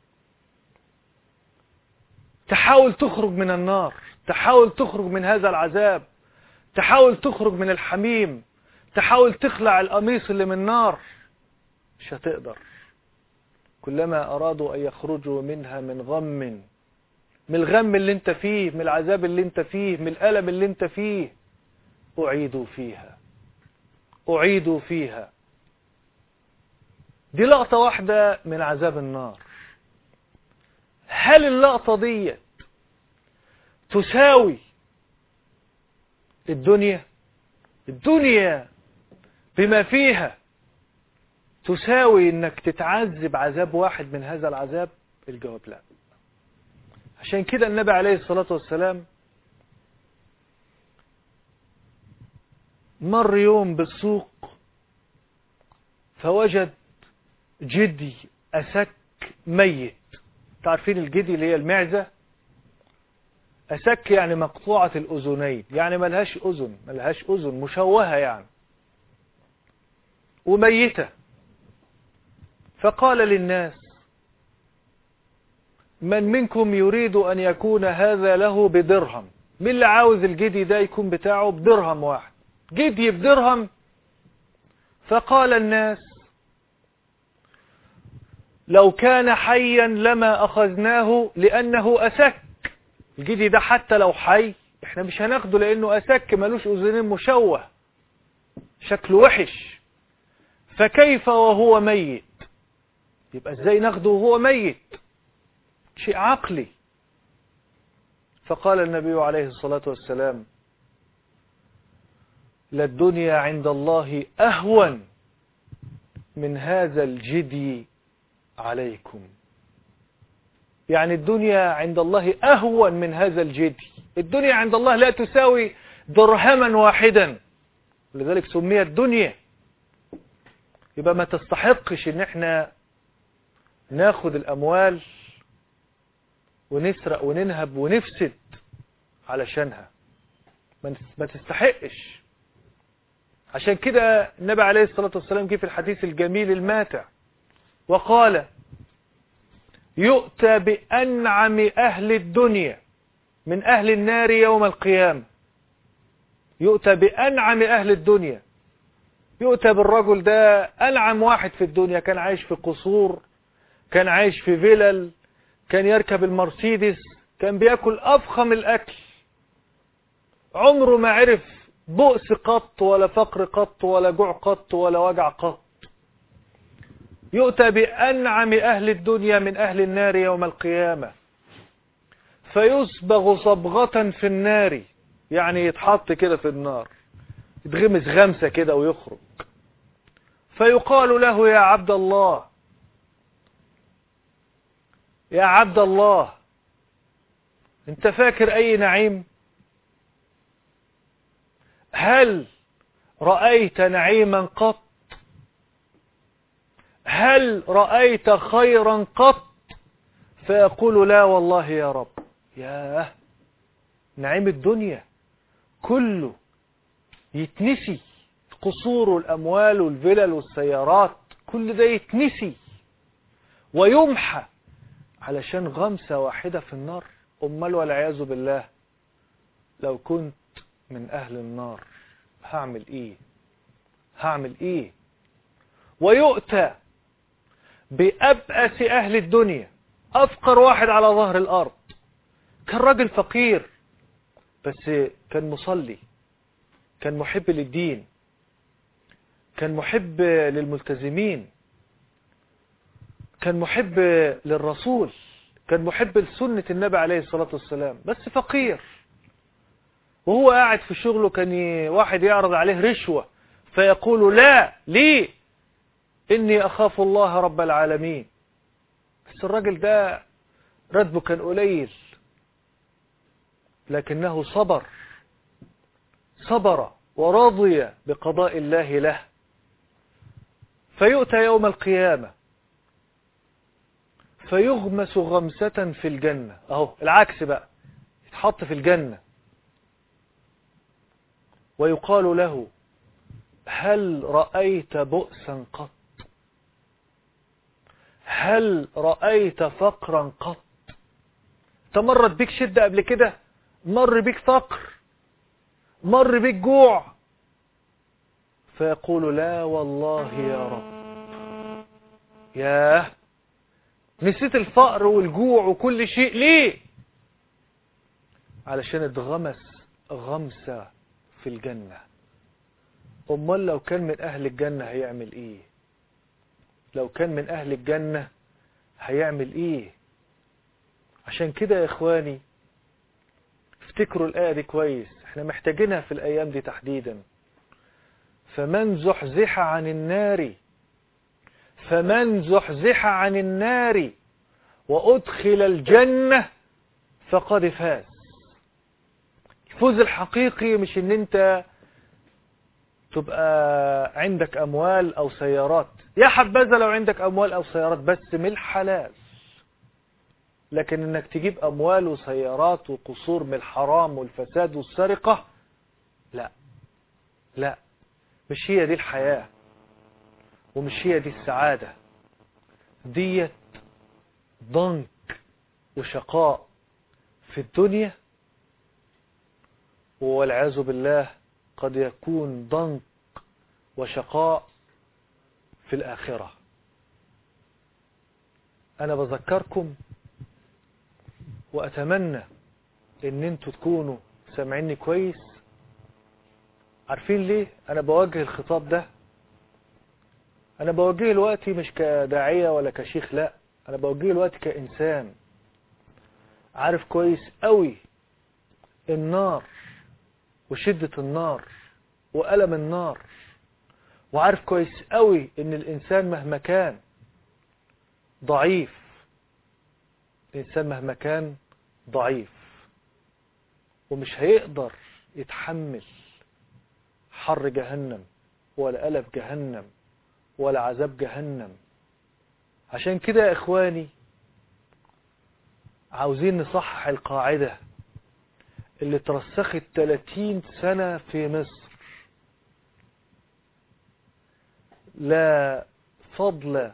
تحاول تخرج من النار، تحاول تخرج من هذا العذاب، تحاول تخرج من الحميم، تحاول تخلع القميص اللي من النار، مش هتقدر. كلما أرادوا أن يخرجوا منها من غم، من الغم اللي انت فيه، من العذاب اللي انت فيه، من الألم اللي انت فيه، أعيدوا فيها أعيدوا فيها. دي لقطة واحدة من عذاب النار. هل اللقطة دي تساوي الدنيا؟ الدنيا بما فيها تساوي انك تتعذب عذاب واحد من هذا العذاب؟ الجواب لا. عشان كده النبي عليه الصلاة والسلام مر يوم بالسوق فوجد جدي أسك ميت. تعرفين الجدي اللي هي المعزة؟ أسك يعني مقطوعة الأذنين، يعني ملهاش أذن، ملهاش أذن، مشوهة يعني، وميتة. فقال للناس: من منكم يريد أن يكون هذا له بدرهم؟ مين اللي عاوز الجدي ده يكون بتاعه بدرهم واحد؟ جدي بدرهم. فقال الناس: لو كان حيا لما أخذناه لأنه أسك. الجدي ده حتى لو حي احنا مش هناخده لأنه أسك، ملوش أذنين، مشوه، شكله وحش. فكيف وهو ميت؟ يبقى ازاي ناخده وهو ميت؟ شيء عقلي. فقال النبي عليه الصلاة والسلام: للدنيا عند الله أهون من هذا الجدي عليكم. يعني الدنيا عند الله أهون من هذا الجدي. الدنيا عند الله لا تساوي درهما واحدا، لذلك سميت دنيا. يبقى ما تستحقش ان احنا ناخد الأموال ونسرق وننهب ونفسد علشانها، ما تستحقش. عشان كده النبي عليه الصلاة والسلام جه في الحديث الجميل الماتع وقال: يؤتى بأنعم أهل الدنيا من أهل النار يوم القيامة. يؤتى بأنعم أهل الدنيا، يؤتى بالرجل ده أنعم واحد في الدنيا، كان عايش في قصور، كان عايش في فيلل، كان يركب المرسيدس، كان بيأكل أفخم الأكل، عمره ما عرف بؤس قط ولا فقر قط ولا جوع قط ولا وجع قط. يؤتى بأنعم أهل الدنيا من أهل النار يوم القيامة فيصبغ صبغة في النار، يعني يتحط كده في النار، يتغمس غمسة كده ويخرج. فيقال له: يا عبد الله، يا عبد الله، انت فاكر أي نعيم؟ هل رأيت نعيما قط؟ هل رأيت خيرا قط؟ فيقول: لا والله يا رب. ياه، نعيم الدنيا كله يتنسي، القصور والأموال والفلل والسيارات، كل ده يتنسي ويمحى علشان غمسة واحدة في النار. أمال والعياذ بالله لو كنت من أهل النار هعمل إيه؟ هعمل إيه؟ ويؤتى بأبأس أهل الدنيا، أفقر واحد على ظهر الأرض، كان راجل فقير بس كان مصلي، كان محب للدين، كان محب للملتزمين، كان محب للرسول، كان محب لسنة النبي عليه الصلاة والسلام، بس فقير. وهو قاعد في شغله كان واحد يعرض عليه رشوة فيقول: لا، ليه؟ إني أخاف الله رب العالمين. بس الراجل ده راتبه كان قليل لكنه صبر صبر ورضي بقضاء الله له. فيؤتى يوم القيامة فيغمس غمسة في الجنة. اهو العكس بقى، يتحط في الجنة ويقال له: هل رأيت بؤسا قط؟ هل رأيت فقرا قط؟ تمرت بك شدة قبل كده؟ مر بك فقر؟ مر بك جوع؟ فيقول: لا والله يا رب. ياه، نسيت الفقر والجوع وكل شيء ليه؟ علشان اتغمس غمسة في الجنة. امال لو كان من اهل الجنة هيعمل ايه؟ لو كان من اهل الجنة هيعمل ايه؟ عشان كده يا اخواني افتكروا الآية دي كويس، احنا محتاجينها في الايام دي تحديدا. فمن زحزح عن النار فمن زحزح عن النار وأدخل الجنة فقد فاز. الفوز الحقيقي مش ان انت تبقى عندك اموال او سيارات، يا حبذا لو عندك اموال او سيارات بس من الحلال، لكن انك تجيب اموال وسيارات وقصور من الحرام والفساد والسرقة، لا لا، مش هي دي الحياة ومش هي دي السعادة. ديت ضنك وشقاء في الدنيا، والعياذ بالله قد يكون ضنك وشقاء في الآخرة. أنا بذكركم وأتمنى إن انتوا تكونوا سامعيني كويس. عارفين ليه أنا بوجه الخطاب ده؟ أنا بوجهه دلوقتي مش كداعية ولا كشيخ، لا، أنا بوجهه دلوقتي كإنسان عارف كويس قوي النار وشدة النار وألم النار، وعارف كويس قوي إن الإنسان مهما كان ضعيف، الإنسان مهما كان ضعيف ومش هيقدر يتحمل حر جهنم ولا ألم جهنم ولا عذاب جهنم. عشان كده يا إخواني عاوزين نصحح القاعدة اللي ترسخت ثلاثين سنة في مصر: لا فضل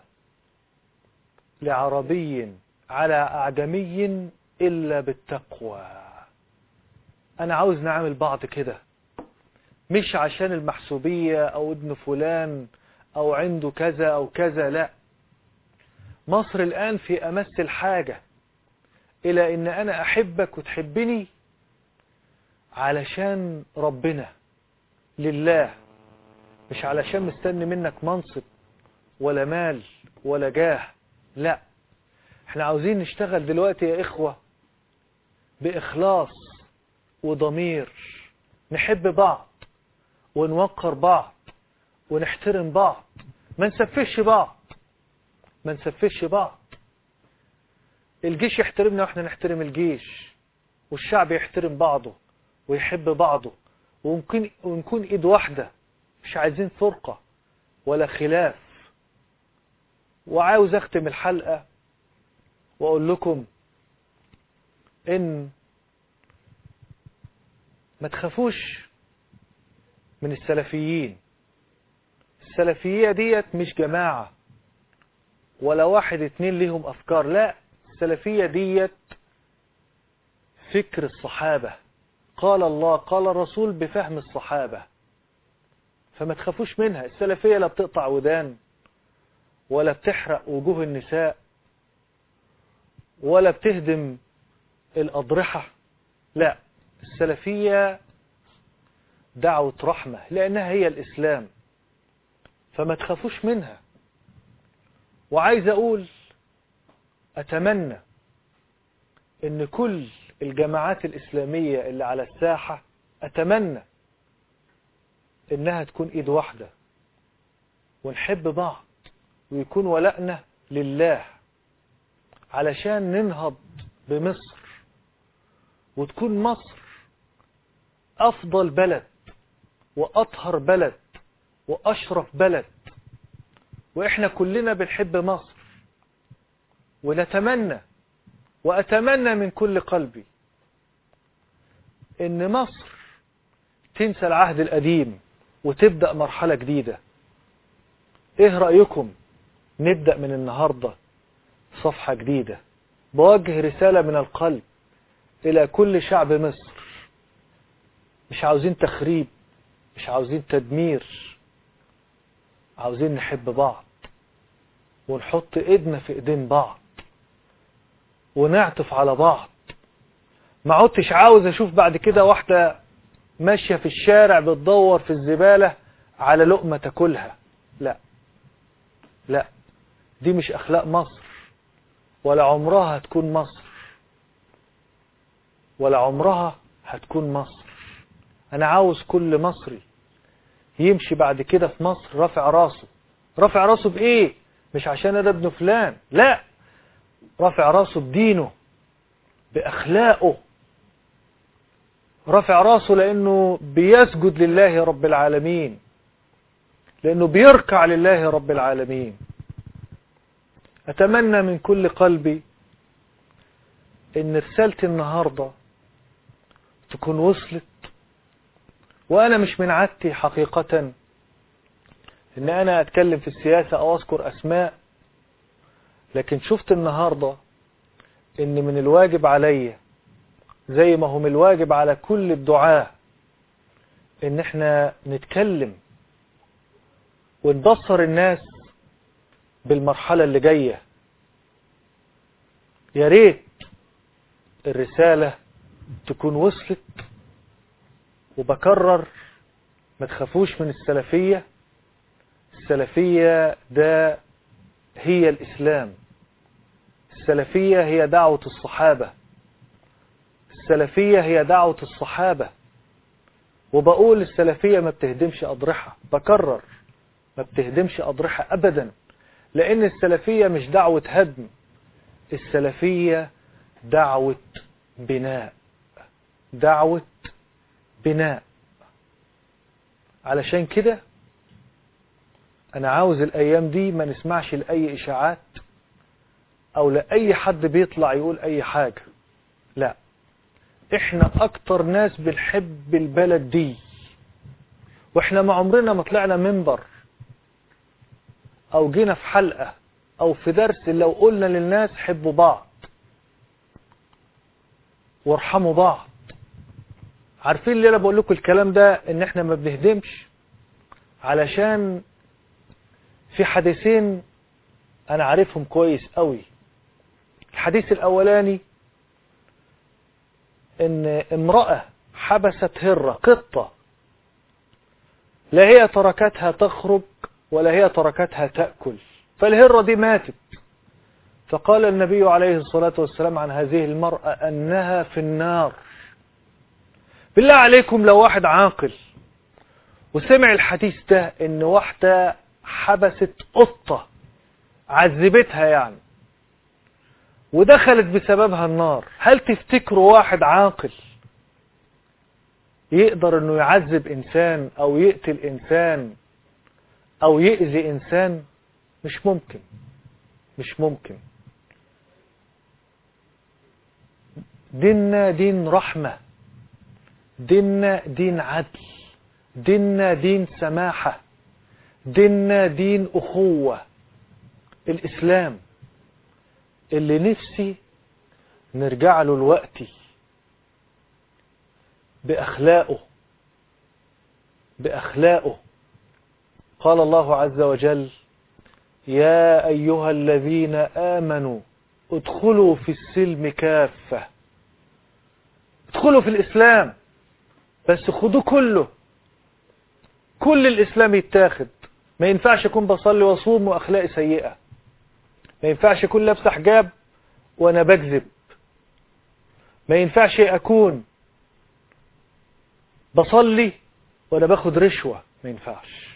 لعربي على أعجمي إلا بالتقوى. أنا عاوز نعمل بعض كده، مش عشان المحسوبية أو ابن فلان أو عنده كذا أو كذا، لا. مصر الآن في أمس الحاجة إلى إن أنا أحبك وتحبني علشان ربنا، لله، مش علشان مستني منك منصب ولا مال ولا جاه، لا. احنا عاوزين نشتغل دلوقتي يا إخوة بإخلاص وضمير، نحب بعض ونوقر بعض ونحترم بعض، ما نسفش بعض ما نسفش بعض. الجيش يحترمنا واحنا نحترم الجيش، والشعب يحترم بعضه ويحب بعضه، ونكون, ونكون ايد واحدة، مش عايزين فرقة ولا خلاف. وعاوز اختم الحلقة واقول لكم ان ما تخافوش من السلفيين. السلفية ديت مش جماعة ولا واحد اتنين ليهم افكار، لا، السلفية ديت فكر الصحابة، قال الله قال الرسول بفهم الصحابة. فما تخافوش منها. السلفية لا بتقطع ودان ولا بتحرق وجوه النساء ولا بتهدم الأضرحة، لا، السلفية دعوة رحمة لأنها هي الإسلام. فما تخافوش منها. وعايز أقول أتمنى إن كل الجماعات الإسلامية اللي على الساحة، أتمنى إنها تكون إيد واحدة ونحب بعض ويكون ولائنا لله، علشان ننهض بمصر وتكون مصر أفضل بلد وأطهر بلد وأشرف بلد. وإحنا كلنا بنحب مصر، ونتمنى وأتمنى من كل قلبي إن مصر تنسى العهد القديم وتبدأ مرحلة جديدة. ايه رأيكم نبدأ من النهاردة صفحة جديدة؟ بوجه رسالة من القلب إلى كل شعب مصر. مش عاوزين تخريب، مش عاوزين تدمير، عاوزين نحب بعض ونحط ايدنا في ايدين بعض ونعطف على بعض. ما عدتش عاوز اشوف بعد كده واحدة ماشية في الشارع بتدور في الزبالة على لقمة تاكلها. لا لا، دي مش اخلاق مصر، ولا عمرها هتكون مصر، ولا عمرها هتكون مصر. انا عاوز كل مصري يمشي بعد كده في مصر رافع راسه. رافع راسه بايه؟ مش عشان انا ابن فلان، لا، رافع راسه بدينه، باخلاقه، رافع راسه لانه بيسجد لله رب العالمين، لانه بيركع لله رب العالمين. اتمنى من كل قلبي ان رسالتي النهاردة تكون وصلت. وانا مش من عادتي حقيقة ان انا اتكلم في السياسة او اذكر اسماء، لكن شفت النهاردة ان من الواجب علي زي ما هو من الواجب على كل الدعاة ان احنا نتكلم ونبصر الناس بالمرحلة اللي جاية. يا ريت الرسالة تكون وصلت. وبكرر، ما تخافوش من السلفية. السلفية ده هي الإسلام. السلفية هي دعوة الصحابة. السلفية هي دعوة الصحابة. وبقول السلفية ما بتهدمش أضرحة. بكرر، ما بتهدمش أضرحة أبدا، لأن السلفية مش دعوة هدم، السلفية دعوة بناء. دعوة بناء. علشان كده أنا عاوز الأيام دي ما نسمعش لأي إشاعات أو لأي حد بيطلع يقول أي حاجة. لا، إحنا أكتر ناس بنحب البلد دي، وإحنا ما عمرنا ما طلعنا منبر أو جينا في حلقة أو في درس لو قلنا للناس حبوا بعض وارحموا بعض. عارفين اللي أنا بقول لكم الكلام ده إن إحنا ما بنهدمش؟ علشان في حديثين أنا عارفهم كويس قوي. الحديث الأولاني إن امرأة حبست هرة، قطة، لا هي تركتها تخرج ولا هي تركتها تأكل، فالهرة دي ماتت. فقال النبي عليه الصلاة والسلام عن هذه المرأة أنها في النار. بالله عليكم لو واحد عاقل وسمع الحديث ده إن واحدة حبست قطة، عذبتها يعني، ودخلت بسببها النار، هل تفتكروا واحد عاقل يقدر انه يعذب انسان او يقتل انسان او يؤذي انسان؟ مش ممكن، مش ممكن. ديننا دين رحمة، ديننا دين عدل، ديننا دين سماحة، ديننا دين أخوة. الإسلام اللي نفسي نرجع له الوقتي بأخلاقه، بأخلاقه. قال الله عز وجل: يا أيها الذين آمنوا ادخلوا في السلم كافة. ادخلوا في الإسلام، بس خدوا كله، كل الإسلام يتاخد. ما ينفعش أكون بصلي وصوم وأخلاقي سيئة، ما ينفعش أكون لابس حجاب وأنا بكذب، ما ينفعش أكون بصلي وأنا باخد رشوة، ما ينفعش.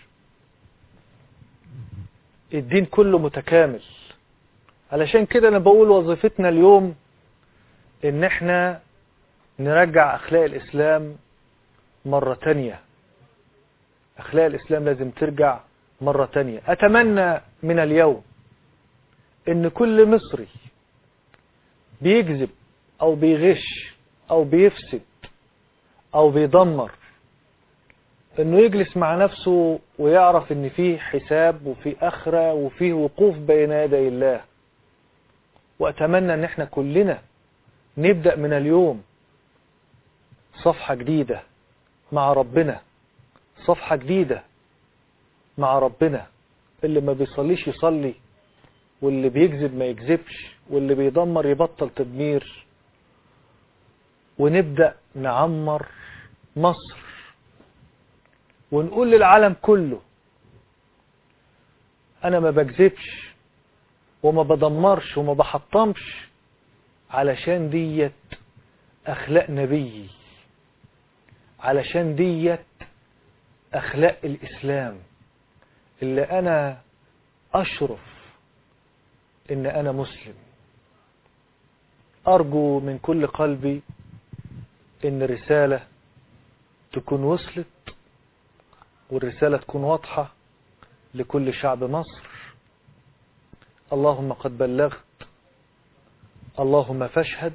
الدين كله متكامل. علشان كده أنا بقول وظيفتنا اليوم إن احنا نرجع أخلاق الإسلام مرة تانية. أخلاق الإسلام لازم ترجع مرة تانية. أتمنى من اليوم إن كل مصري بيكذب أو بيغش أو بيفسد أو بيدمر انه يجلس مع نفسه ويعرف ان فيه حساب وفيه اخرة وفيه وقوف بين يدي الله. واتمنى ان احنا كلنا نبدأ من اليوم صفحة جديدة مع ربنا، صفحة جديدة مع ربنا. اللي ما بيصليش يصلي، واللي بيكذب ما يكذبش، واللي بيدمر يبطل تدمير، ونبدأ نعمر مصر ونقول للعالم كله أنا ما بكذبش وما بدمرش وما بحطمش، علشان ديت أخلاق نبيي، علشان ديت أخلاق الإسلام اللي أنا أشرف إن أنا مسلم. أرجو من كل قلبي إن الرسالة تكون وصلت، والرسالة تكون واضحة لكل شعب مصر. اللهم قد بلغت، اللهم فاشهد.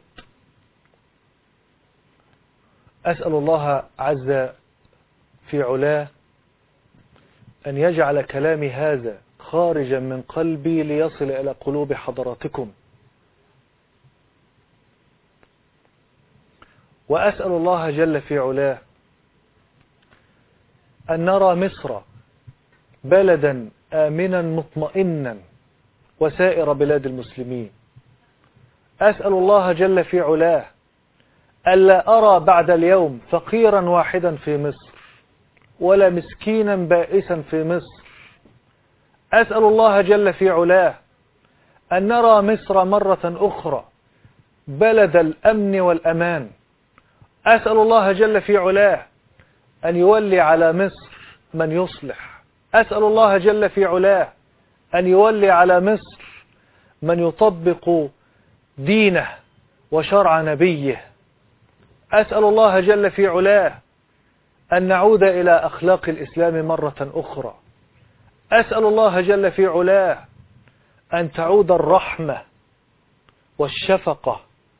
أسأل الله عز في علاه أن يجعل كلامي هذا خارجا من قلبي ليصل إلى قلوب حضراتكم. وأسأل الله جل في علاه أن نرى مصر بلدا آمنا مطمئنا وسائر بلاد المسلمين. أسأل الله جل في علاه ألا أرى بعد اليوم فقيرا واحدا في مصر ولا مسكينا بائسا في مصر. أسأل الله جل في علاه أن نرى مصر مرة أخرى بلد الأمن والأمان. أسأل الله جل في علاه أن يولي على مصر من يصلح. أسأل الله جل في علاه أن يولي على مصر من يطبق دينه وشرع نبيه. أسأل الله جل في علاه أن نعود إلى أخلاق الإسلام مرة أخرى. أسأل الله جل في علاه أن تعود الرحمة والشفقة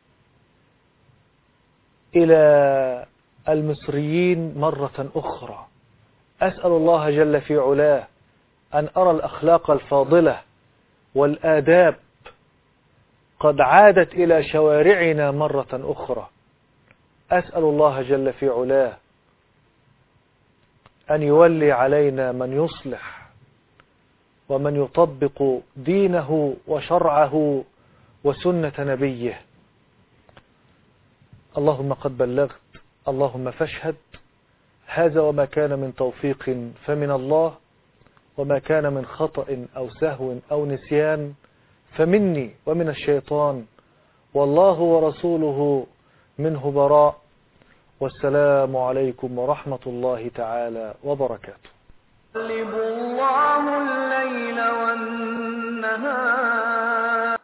إلى المصريين مرة أخرى. أسأل الله جل في علاه أن أرى الأخلاق الفاضلة والآداب قد عادت إلى شوارعنا مرة أخرى. أسأل الله جل في علاه أن يولي علينا من يصلح ومن يطبق دينه وشرعه وسنة نبيه. اللهم قد بلغت، اللهم فاشهد. هذا وما كان من توفيق فمن الله، وما كان من خطأ أو سهو أو نسيان فمني ومن الشيطان، والله ورسوله منه براء. والسلام عليكم ورحمة الله تعالى وبركاته.